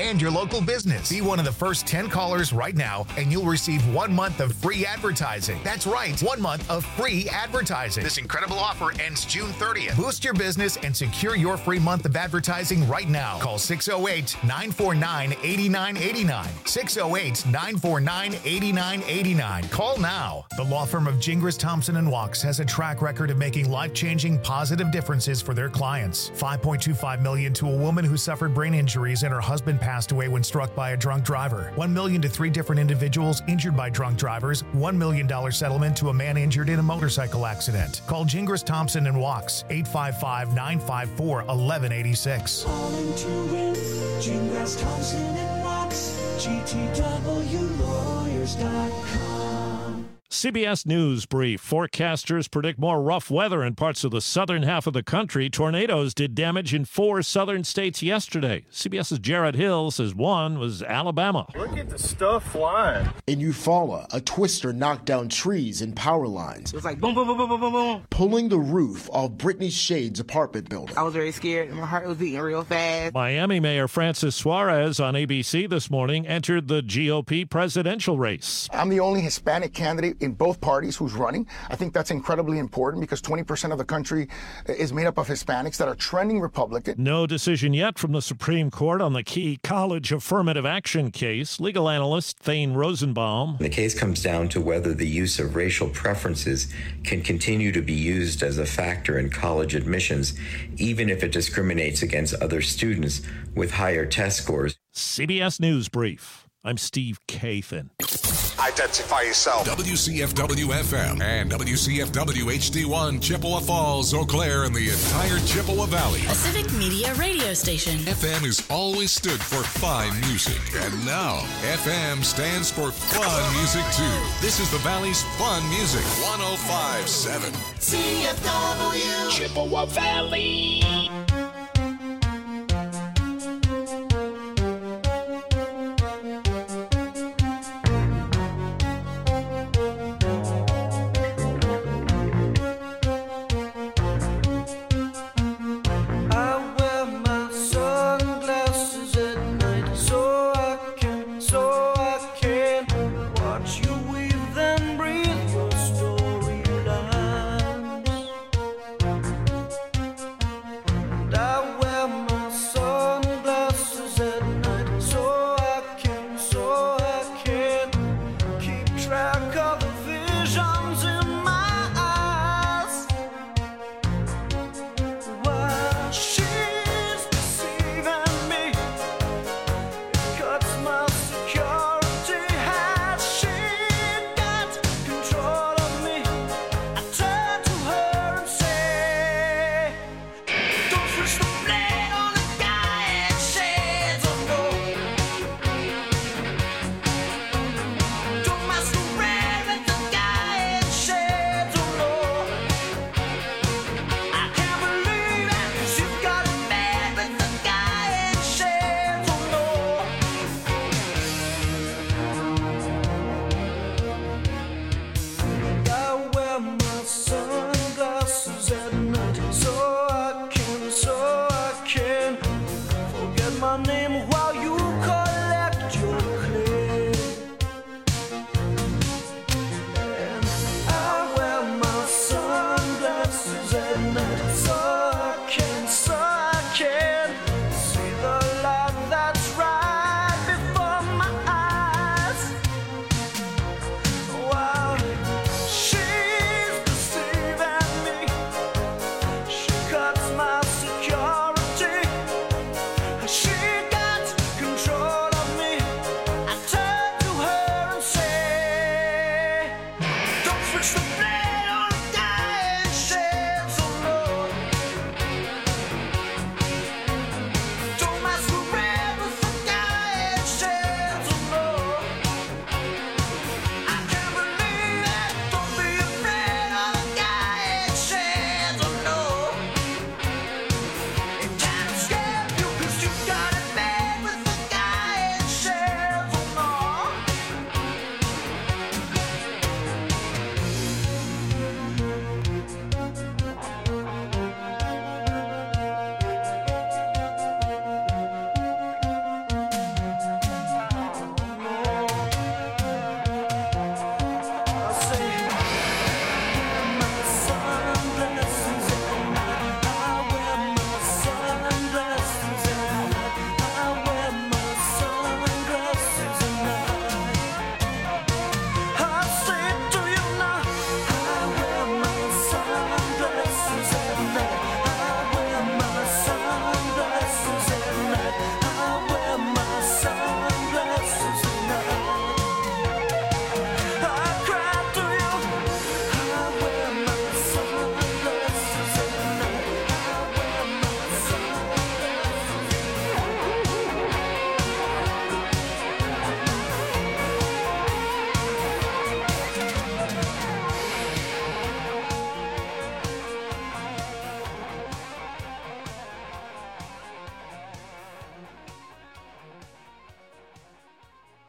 and your local business. Be one of the first 10 callers right now, and you'll receive 1 month of free advertising. That's right, 1 month of free advertising. This incredible offer ends June 30th. Boost your business and secure your free month of advertising right now. Call 608-949-8989. 608-949-8989. Call now. The law firm of Gingras, Thompson & Walks has a track record of making life-changing positive differences for their clients. $5.25 million to a woman who suffered brain injuries and her husband passed away when struck by a drunk driver. $1 million to 3 different individuals injured by drunk drivers. $1 million settlement to a man injured in a motorcycle accident. Call Gingras, Thompson & Walks, 855-954-1186. Calling to win, Gingras, Thompson & Walks, GTWlawyers.com. CBS News Brief. Forecasters predict more rough weather in parts of the southern half of the country. Tornadoes did damage in 4 southern states yesterday. CBS's Jared Hill says one was Alabama. Look at the stuff flying. In Eufaula, a twister knocked down trees and power lines. It was like boom, boom, boom, boom, boom, boom, boom. Pulling the roof off Brittany Shade's apartment building. I was very scared. My heart was beating real fast. Miami Mayor Francis Suarez on ABC this morning entered the GOP presidential race. I'm the only Hispanic candidate in both parties who's running. I think that's incredibly important because 20% of the country is made up of Hispanics that are trending Republican. No decision yet from the Supreme Court on the key college affirmative action case. Legal analyst Thane Rosenbaum. The case comes down to whether the use of racial preferences can continue to be used as a factor in college admissions, even if it discriminates against other students with higher test scores. CBS News Brief. I'm Steve Kathan. Identify yourself. WCFW-FM and WCFW-HD1, Chippewa Falls, Eau Claire, and the entire Chippewa Valley. A civic media radio station. FM has always stood for fine music. And now, FM stands for fun music, too. This is the Valley's fun music. 105.7. CFW. Chippewa Valley.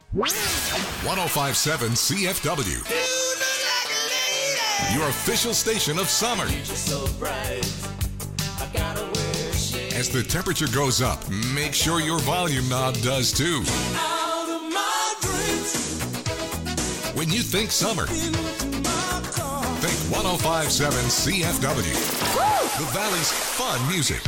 1057 CFW. Your official station of summer. As the temperature goes up, make sure your volume knob does too. When you think summer, think 1057 CFW. The Valley's fun music.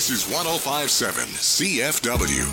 This is 105.7 CFW.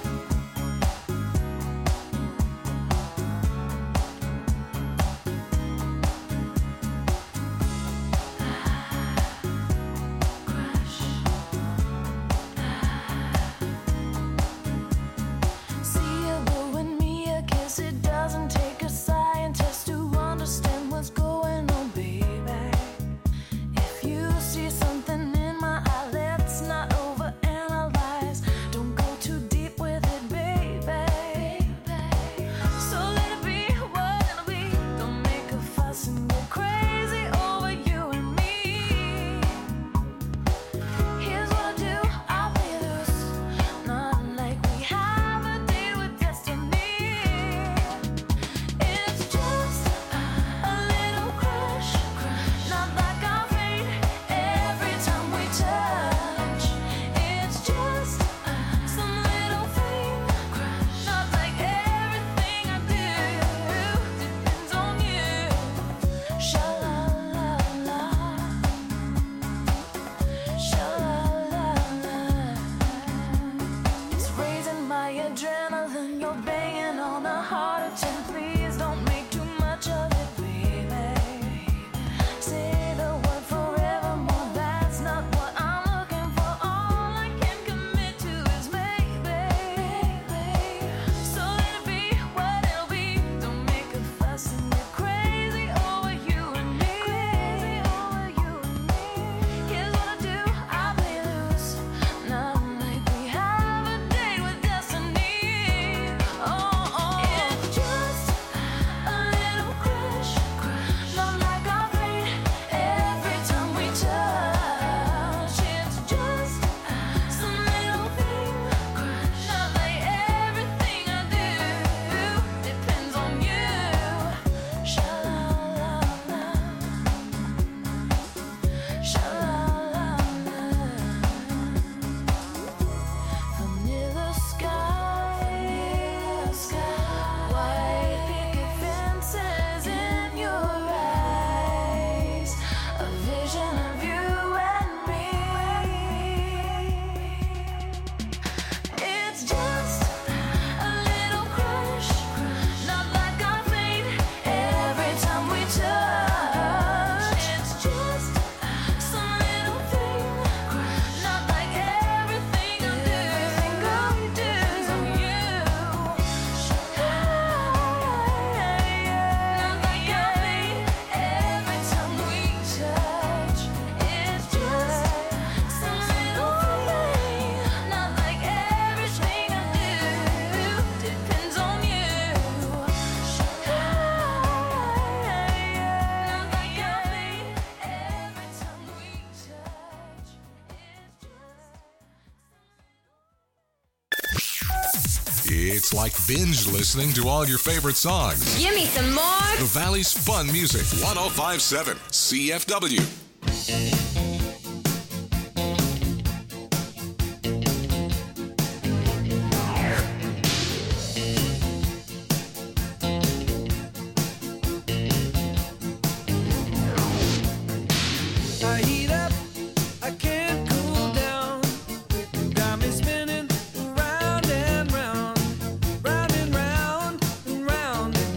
It's like binge listening to all your favorite songs. Give me some more. The Valley's Fun Music, 105.7 CFW.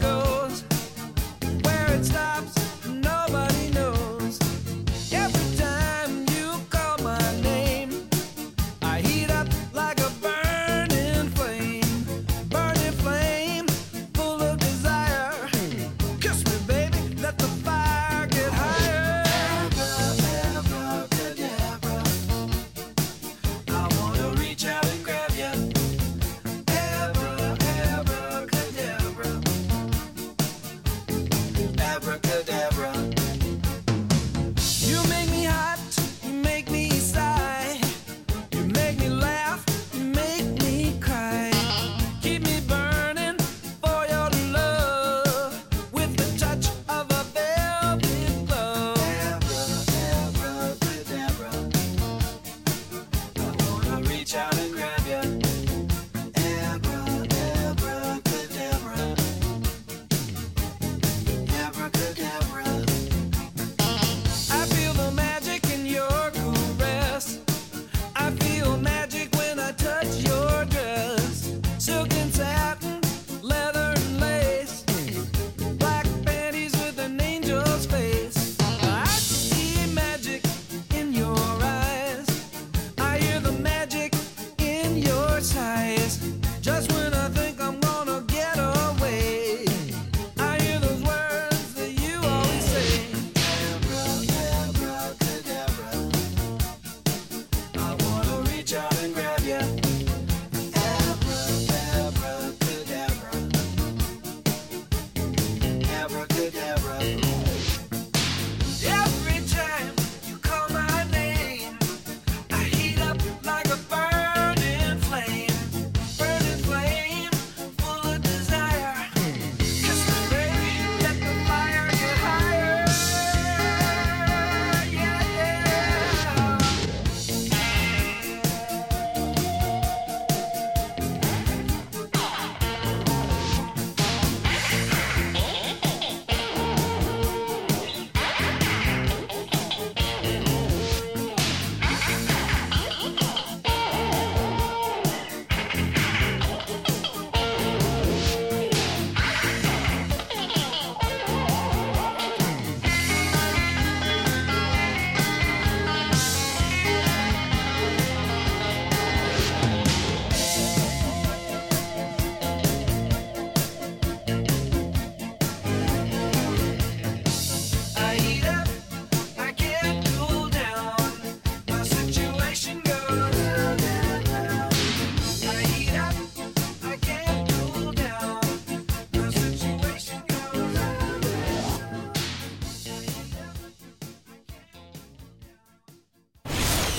Every time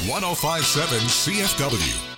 1057 CFW.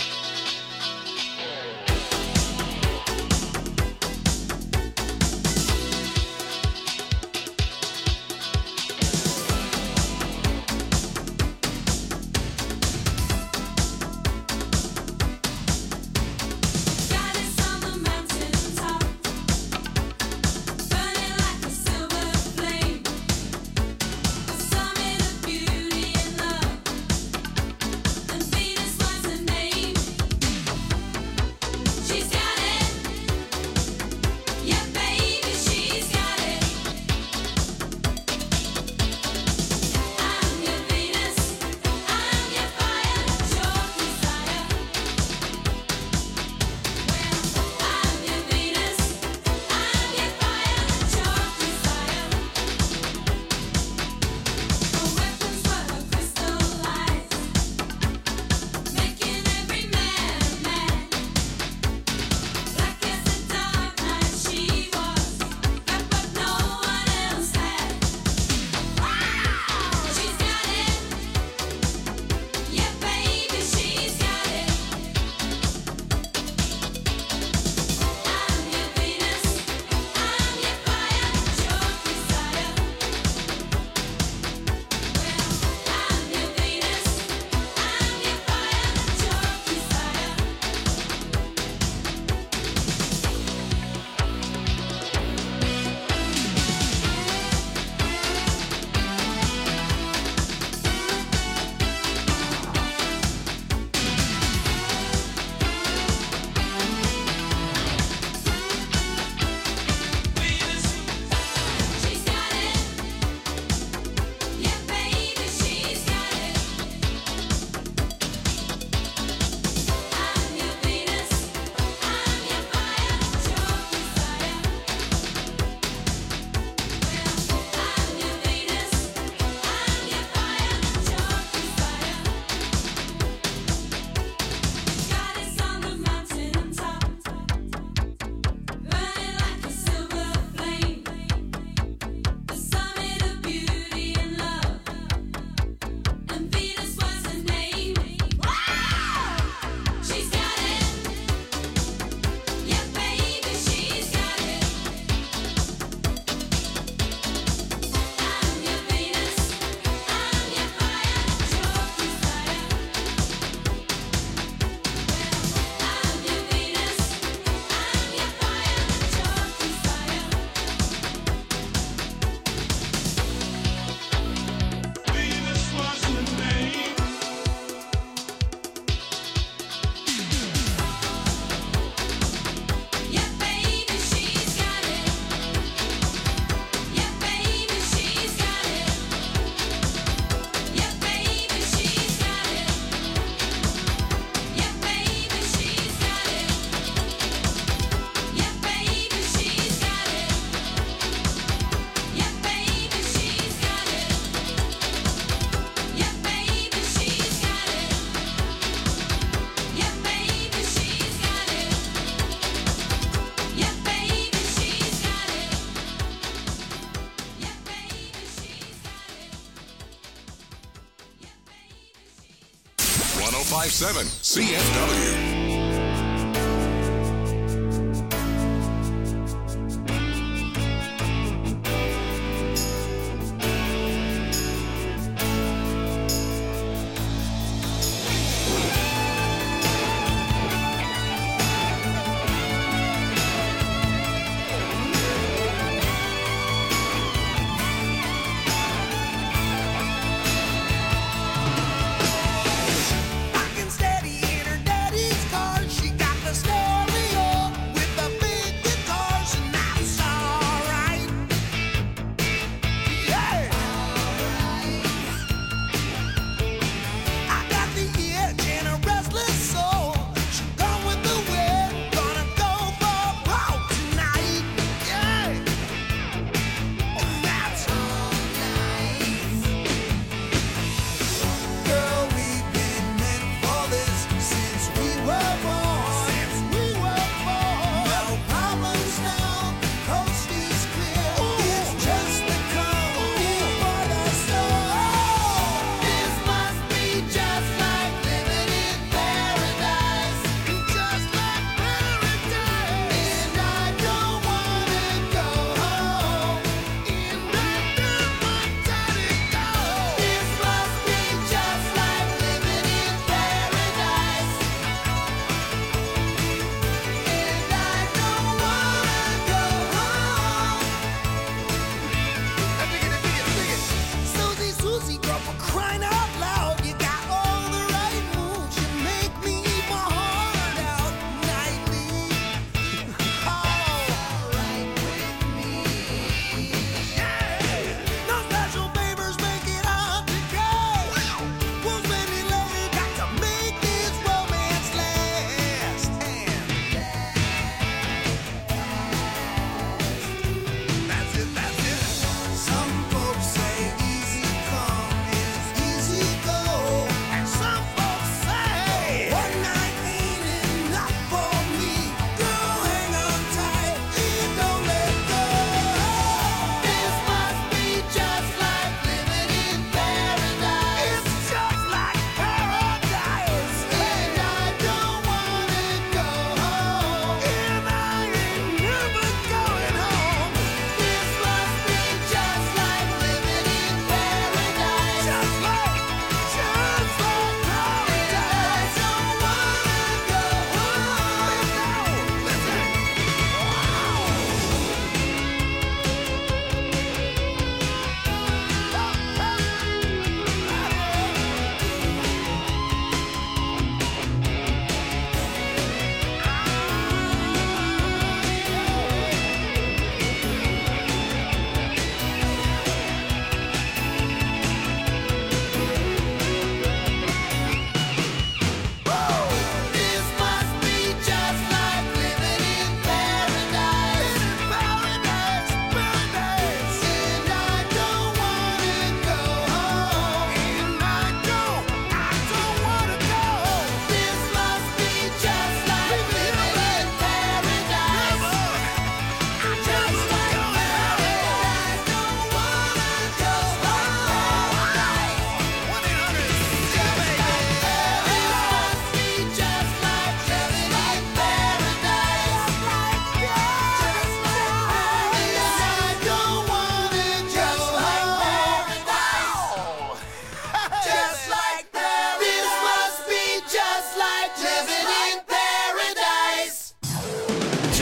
CFW. Steady in her daddy's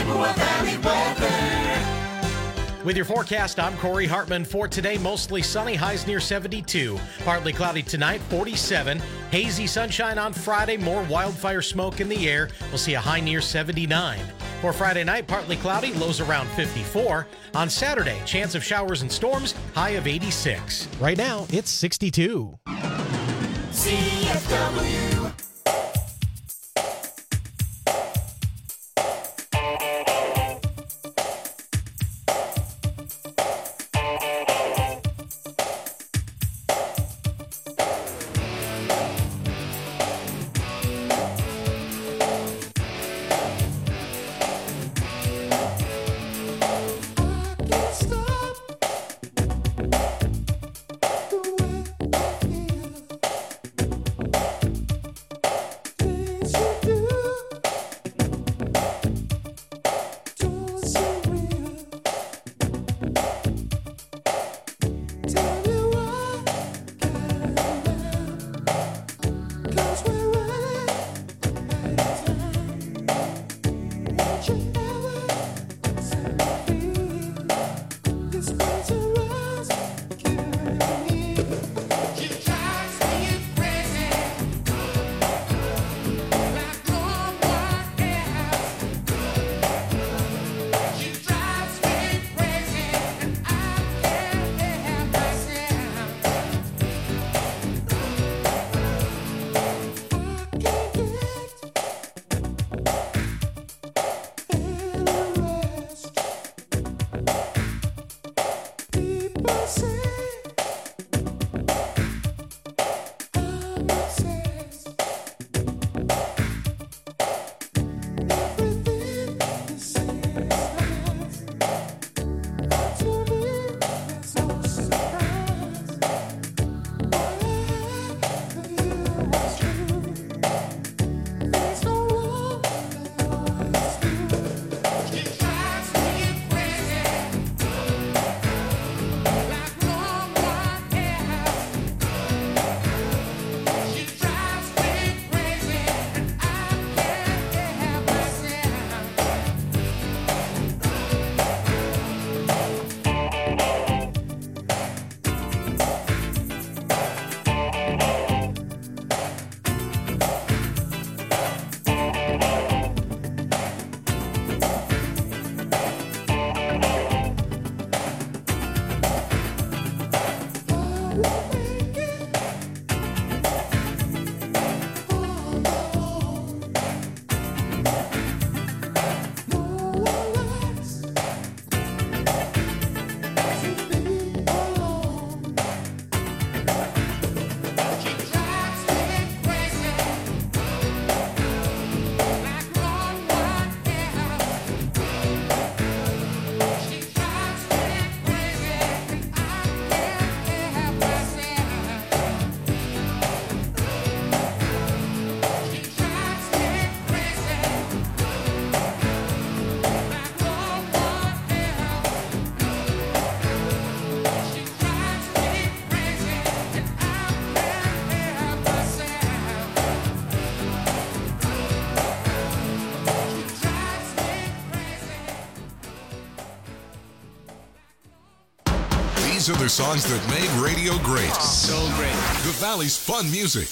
Chippewa Valley weather. With your forecast, I'm Corey Hartman. For today, mostly sunny, highs near 72. Partly cloudy tonight, 47. Hazy sunshine on Friday, more wildfire smoke in the air. We'll see a high near 79. For Friday night, partly cloudy, lows around 54. On Saturday, chance of showers and storms, high of 86. Right now, it's 62. CFW. These are the songs that made radio great. So great. The Valley's fun music.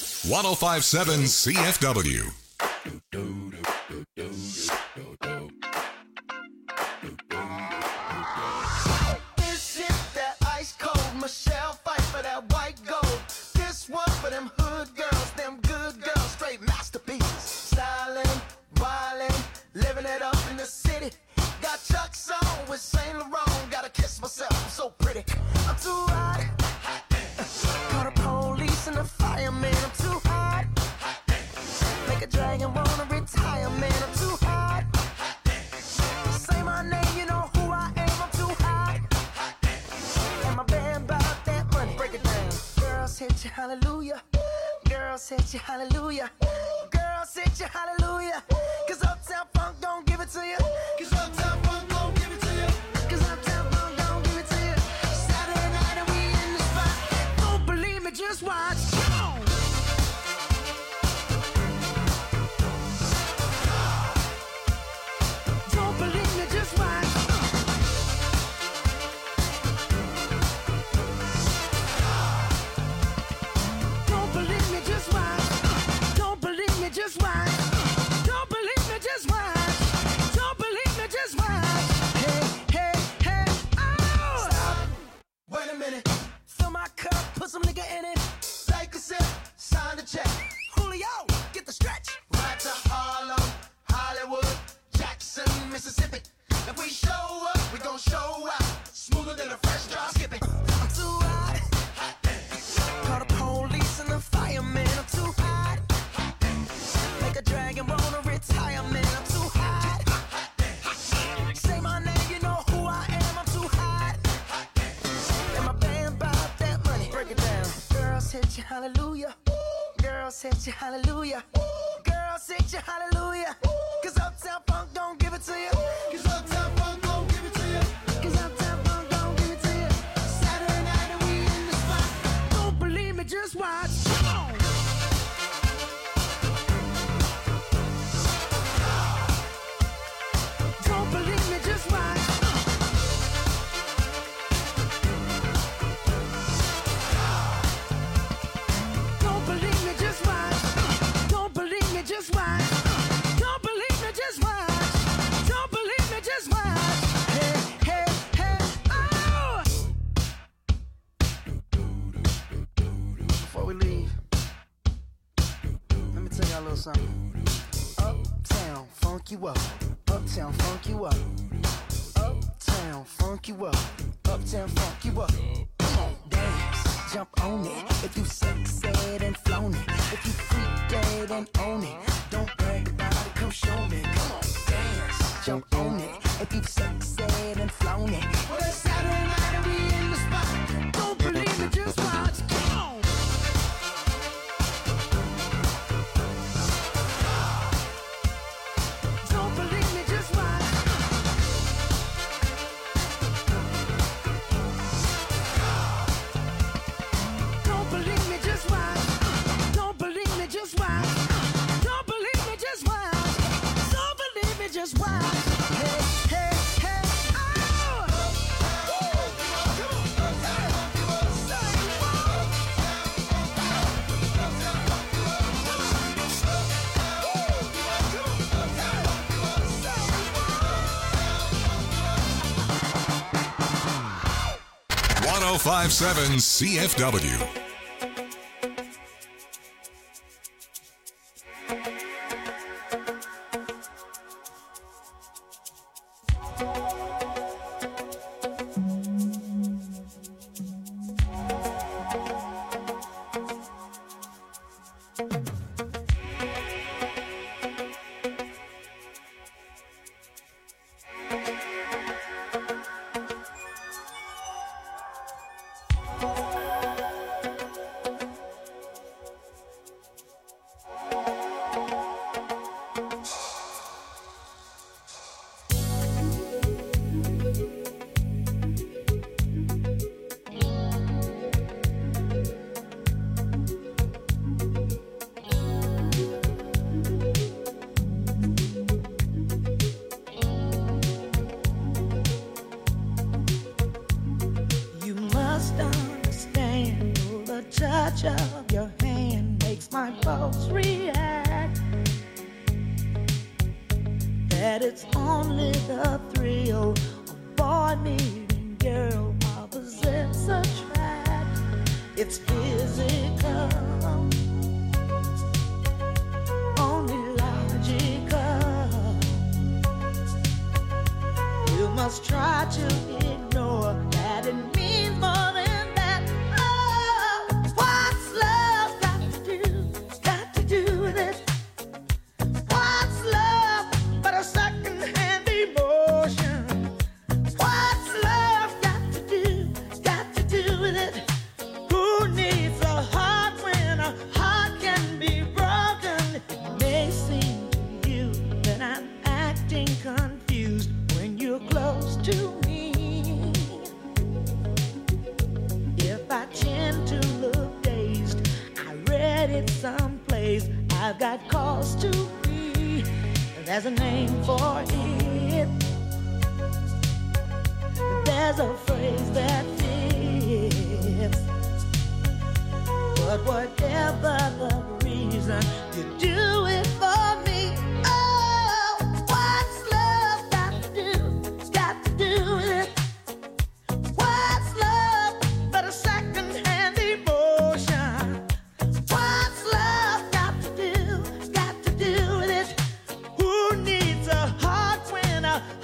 105.7 CFW. This is that ice cold Michelle fight for that white gold. This one for them hood girls, them good girls, straight masterpieces. Styling, wildin', living it up in the city. Got Chuck's on with Saint Laurent. Gotta kiss myself, I'm so pretty. I'm too hot. Call the police and the fireman. I'm too hot. Make a dragon wanna retire, man. I'm too hot. Say my name, you know who I am. I'm too hot. And my band bought that money. Break it down. Girls hit you, hallelujah. Girls hit you, hallelujah. Girls hit you, hallelujah. Cause Uptown Funk don't give it to you. Cause Uptown Funk don't give it to you. Cause Uptown Funk don't give it to you. Saturday night and we in the spot. Don't believe me, just watch. Come on. Don't believe me, Mississippi. If we show up, we gon' show out. Smoother than a fresh drop skipping. I'm too hot. Call the police and the fireman. I'm too hot. Make a dragon wanna retire, man. I'm too hot. Say my name, you know who I am. I'm too hot. And my band bought that money. Break it down. Girls hit you, hallelujah. Girls hit you, hallelujah. Girls hit you, hallelujah. Cause Uptown Funk don't give it to you. Cause Uptown Funk don't give it to you. Cause Uptown Funk don't give it to you. Saturday night and we in the spot. Don't believe me, just watch. Come on. Don't believe me, just watch. Don't believe me, just watch. Don't believe me, just watch. Don't believe me, just watch. Don't believe me, just watch. Hey, hey, hey, oh! Before we leave, let me tell y'all a little something. Uptown, funk you up. Uptown, funk you up. Uptown, funk you up. Uptown, funk you up. Come on, dance, jump on it. If you sexed and flown it. If you freak dead and own it. Don't brag about it, come show me. Come on, dance, jump on it. If you sexed and flown it. Well, it's Saturday night and we in the spot. Don't believe me, just watch. Come on. Don't believe me, just watch. Don't believe me, just watch. Don't believe me, just watch. Don't believe me, just watch. Don't believe me, just watch. Hey, hey, hey, oh! 105.7 CFW. touch of your hand makes my pulse react. That it's only the thrill of boy meeting girl opposites attract. It's physical, only logical. You must try to ignore that it means more than that. Oh, what's love got to do with it? What's love but a second-hand emotion? What's love got to do with it? Who needs a heart when a heart can be broken? It may seem to you that I'm acting confused when you're close to me. If I tend to look dazed, I read it someplace. I've got cause to be. There's a name for it. There's a phrase that fits. But whatever the reason, you do it for me. Oh, what's love got to do with it? What's love but a second-hand emotion? What's love got to do with it? Who needs a heart when a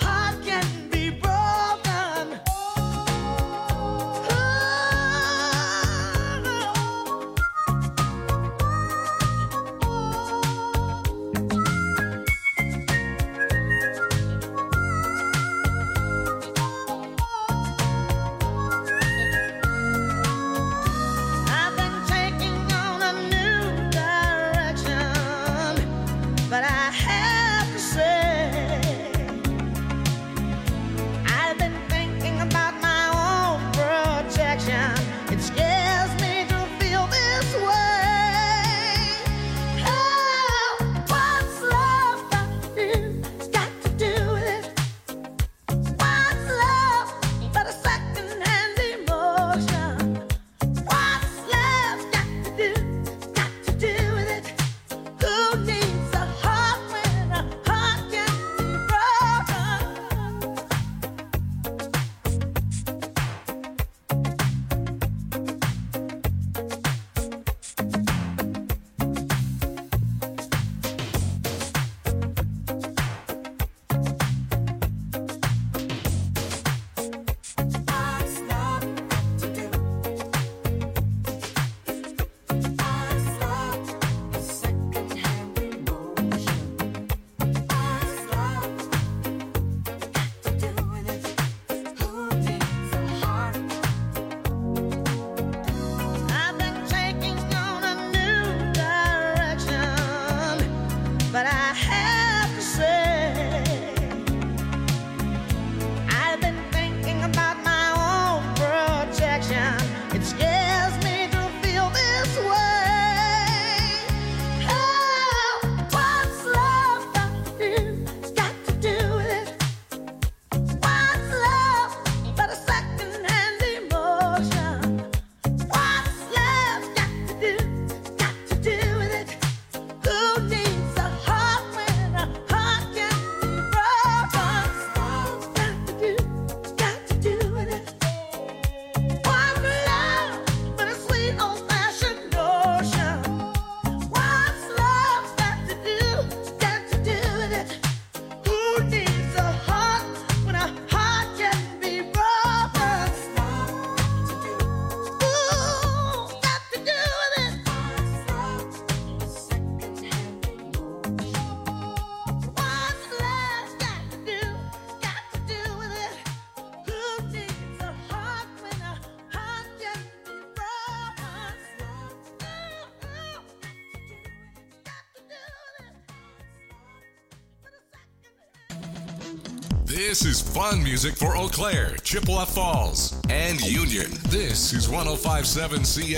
This is fun music for Eau Claire, Chippewa Falls, and Union. This is 105.7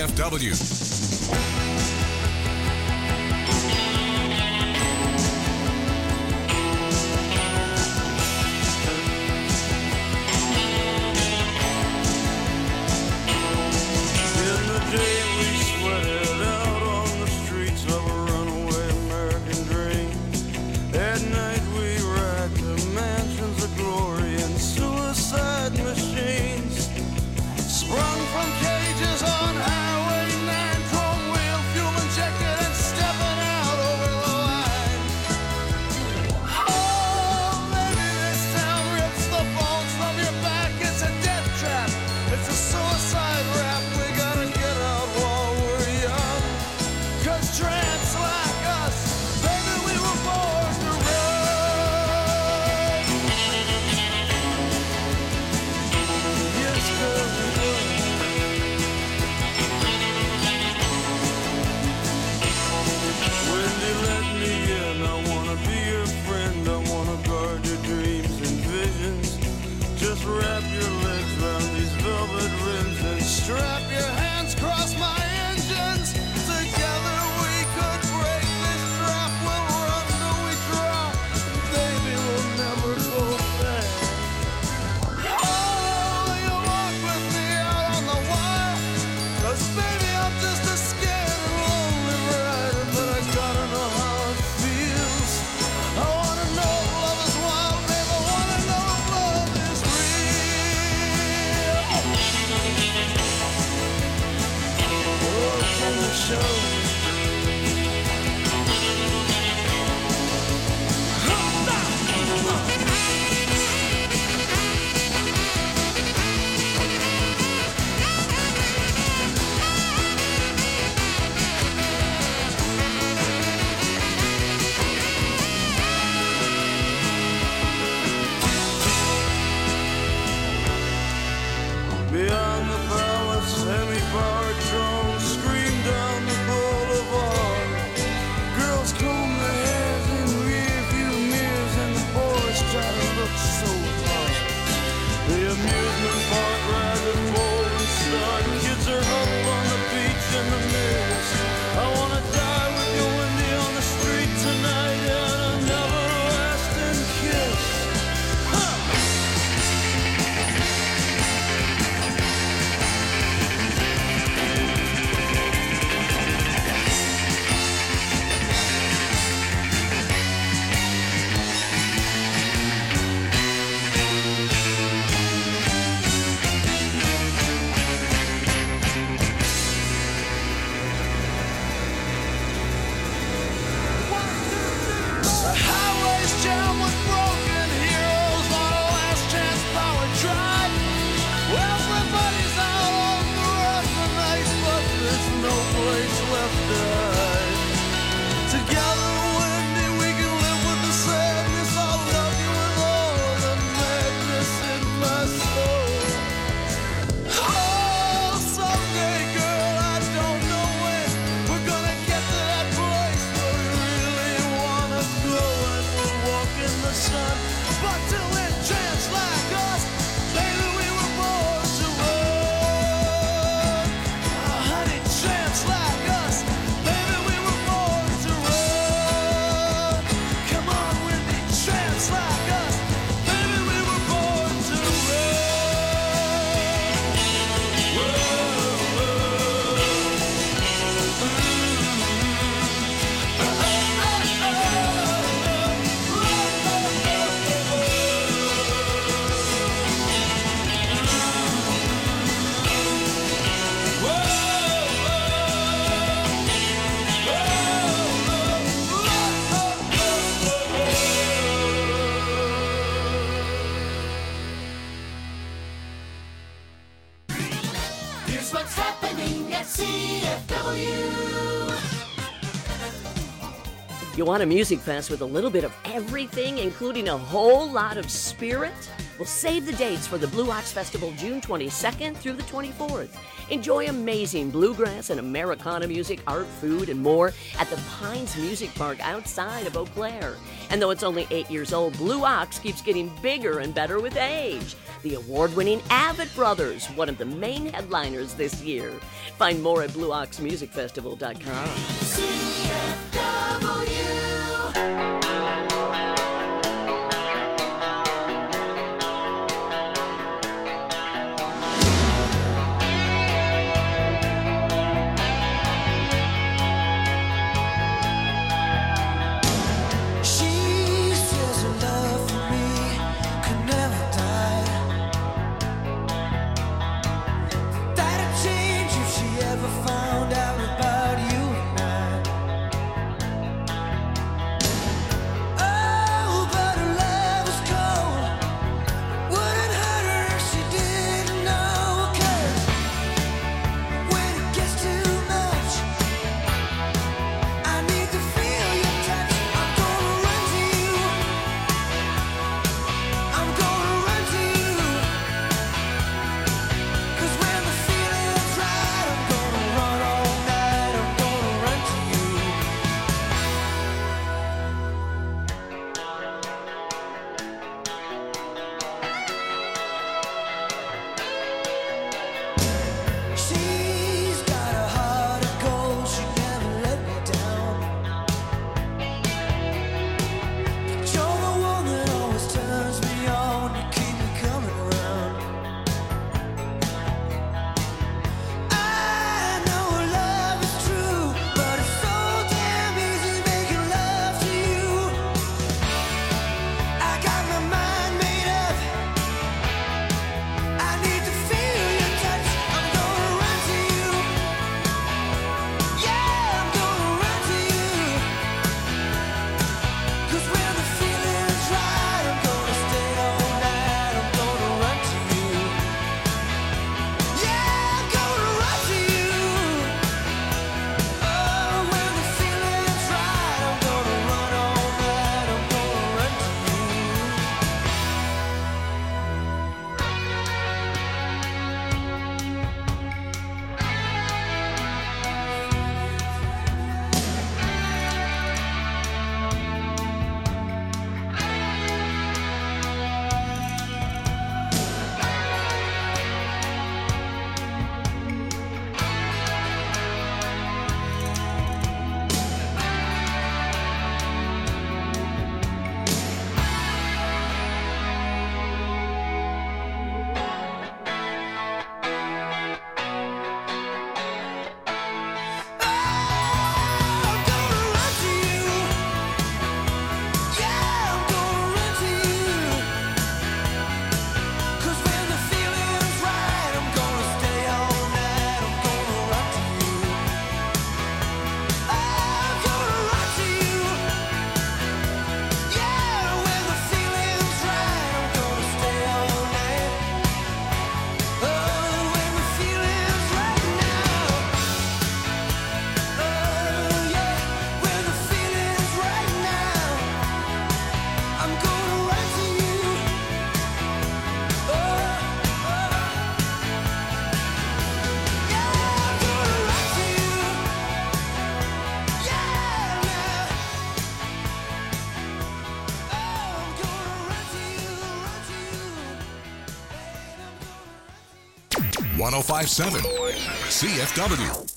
CFW. You want a music fest with a little bit of everything, including a whole lot of spirit? Well, save the dates for the Blue Ox Festival June 22nd through the 24th. Enjoy amazing bluegrass and Americana music, art, food, and more at the Pines Music Park outside of Eau Claire. And though it's only 8 years old, Blue Ox keeps getting bigger and better with age. The award-winning Avett Brothers, one of the main headliners this year. Find more at BlueOxMusicFestival.com. Found out about you and I. .1057 CFW.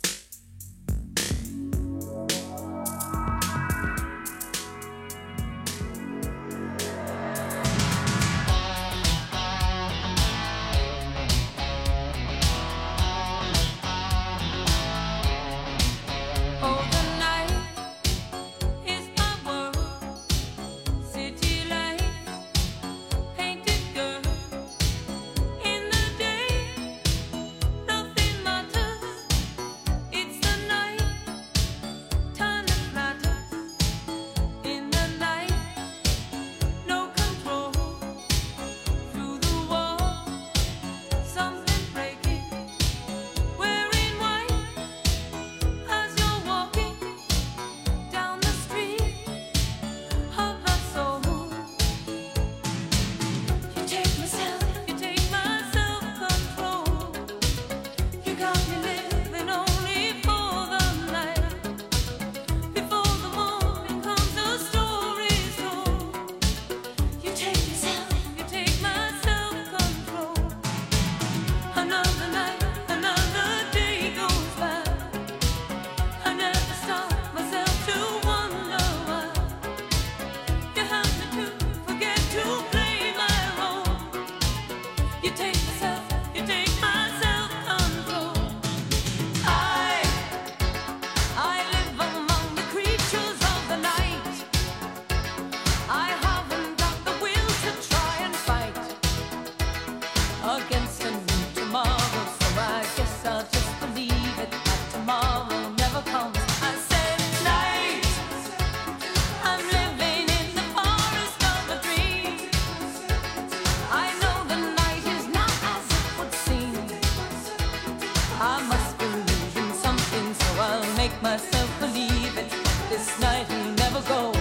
against a new tomorrow. So I guess I'll just believe it that tomorrow never comes. I said night, I'm living in the forest of a dream. I know the night is not as it would seem. I must believe in something, so I'll make myself believe it. This night will never go.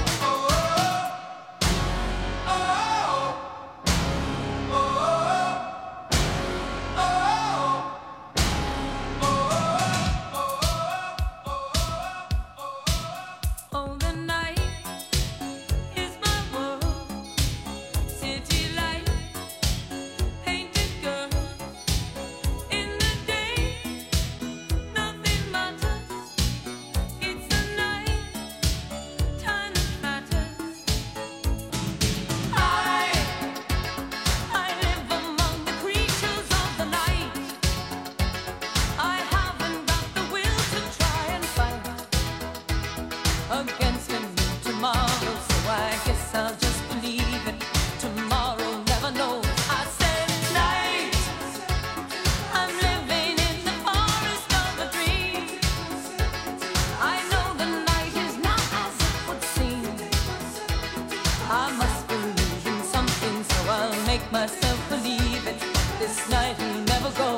Against a new tomorrow, so I guess I'll just believe it. Tomorrow never knows. I said night, I'm living in the forest of a dream. I know the night is not as it would seem. I must believe in something, so I'll make myself believe it. This night will never go.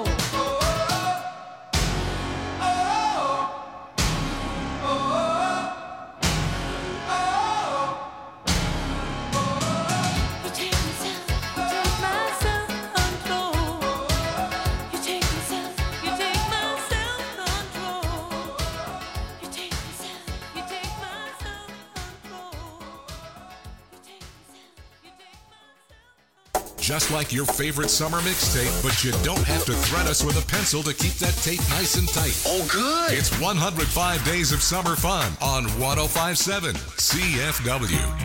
Just like your favorite summer mixtape, but you don't have to thread us with a pencil to keep that tape nice and tight. Oh, good. It's 105 Days of Summer Fun on 105.7 CFW.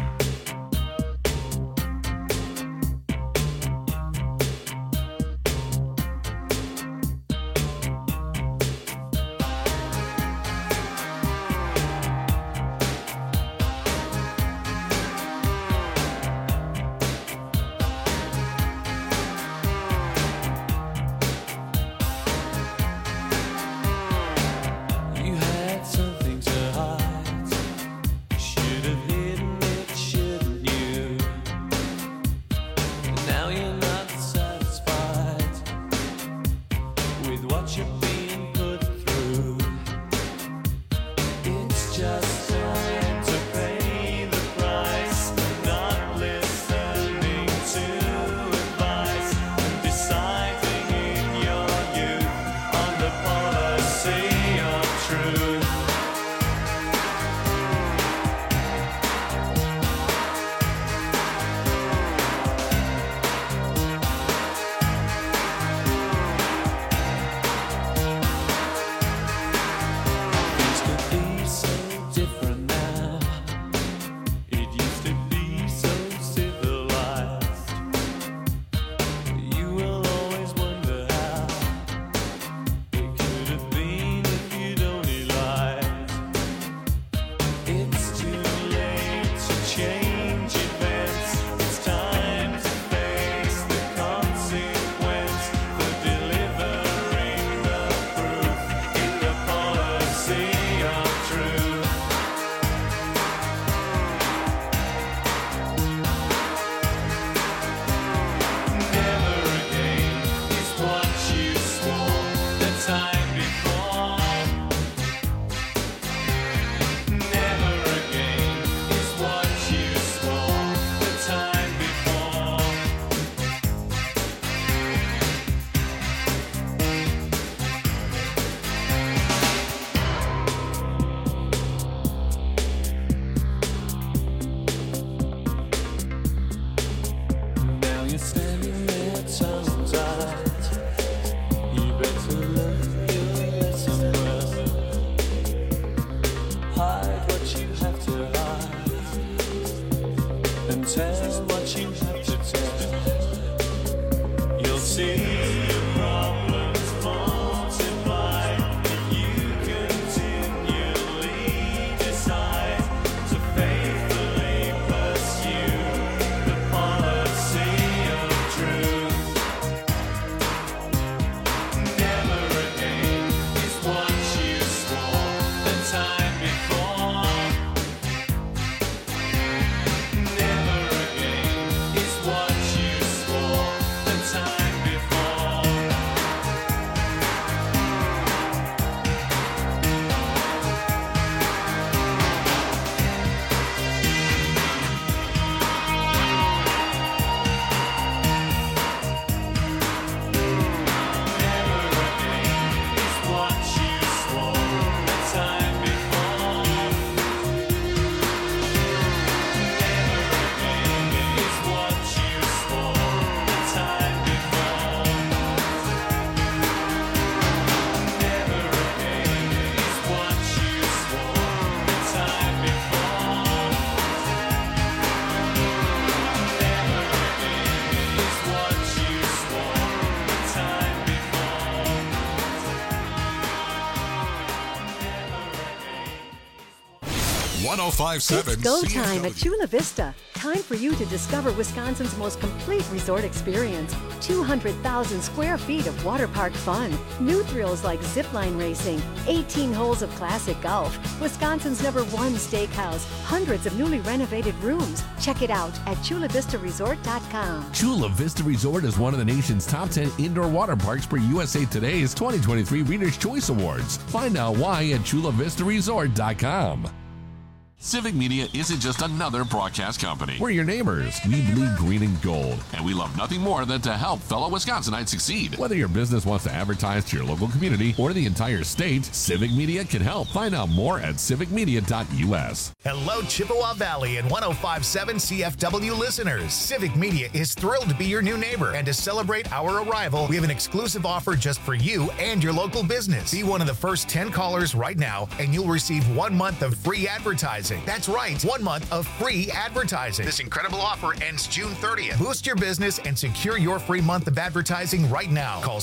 105.7 It's go time CFW. at Chula Vista. Time for you to discover Wisconsin's most complete resort experience. 200,000 square feet of water park fun. New thrills like zipline racing. 18 holes of classic golf. Wisconsin's #1 steakhouse. Hundreds of newly renovated rooms. Check it out at ChulaVistaResort.com. Chula Vista Resort is one of the nation's top 10 indoor water parks for USA Today's 2023 Reader's Choice Awards. Find out why at ChulaVistaResort.com. Civic Media isn't just another broadcast company. We're your neighbors. We bleed green and gold. And we love nothing more than to help fellow Wisconsinites succeed. Whether your business wants to advertise to your local community or the entire state, Civic Media can help. Find out more at civicmedia.us. Hello, Chippewa Valley and 105.7 CFW listeners. Civic Media is thrilled to be your new neighbor. And to celebrate our arrival, we have an exclusive offer just for you and your local business. Be one of the first 10 callers right now, and you'll receive 1 month of free advertising. That's right, 1 month of free advertising. This incredible offer ends June 30th. Boost your business and secure your free month of advertising right now. Call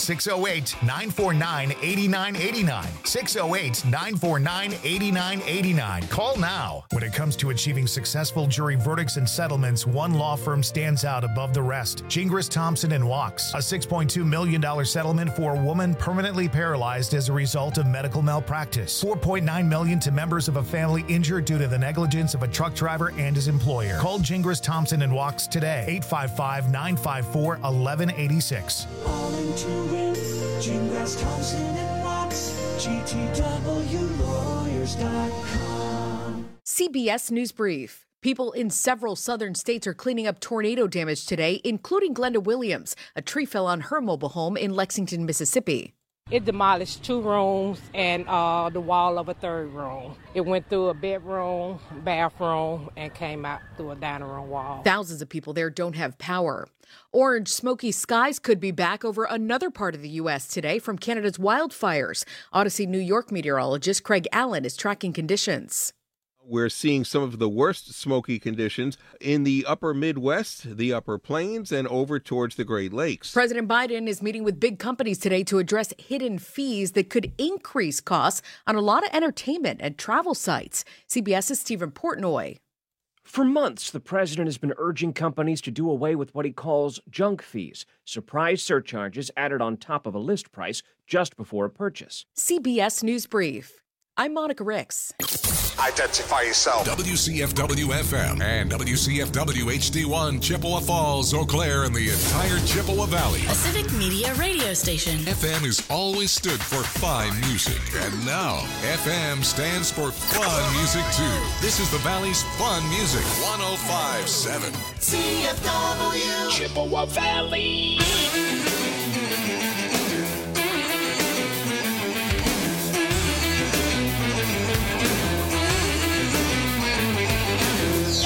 608-949-8989. 608-949-8989. Call now. When it comes to achieving successful jury verdicts and settlements, one law firm stands out above the rest. Gingras, Thompson & Walks. A $6.2 million settlement for a woman permanently paralyzed as a result of medical malpractice. $4.9 million to members of a family injured due to the negligence of a truck driver and his employer. Call Gingras, Thompson & Walks today. 855-954-1186. All into it. Gingras, Thompson & Walks. GTWlawyers.com. CBS News Brief. People in several southern states are cleaning up tornado damage today, including Glenda Williams. A tree fell on her mobile home in Lexington, Mississippi. It demolished 2 rooms and the wall of a 3rd room. It went through a bedroom, bathroom, and came out through a dining room wall. Thousands of people there don't have power. Orange smoky skies could be back over another part of the U.S. today from Canada's wildfires. Odyssey, New York meteorologist Craig Allen is tracking conditions. We're seeing some of the worst smoky conditions in the upper Midwest, the upper plains, and over towards the Great Lakes. President Biden is meeting with big companies today to address hidden fees that could increase costs on a lot of entertainment and travel sites. CBS's Stephen Portnoy. For months, the president has been urging companies to do away with what he calls junk fees, surprise surcharges added on top of a list price just before a purchase. CBS News Brief. I'm Monica Ricks. Identify yourself. WCFW-FM and WCFW-HD1, Chippewa Falls, Eau Claire, and the entire Chippewa Valley. A Civic Media radio station. FM has always stood for fine music. And now, FM stands for fun music, too. This is the Valley's fun music. 105.7 CFW. Chippewa Valley.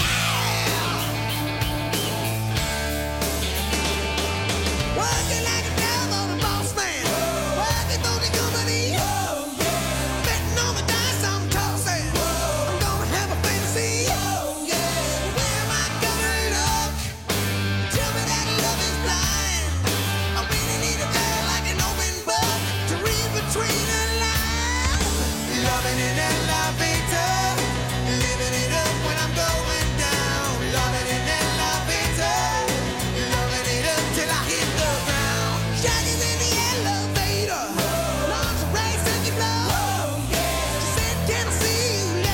Working like a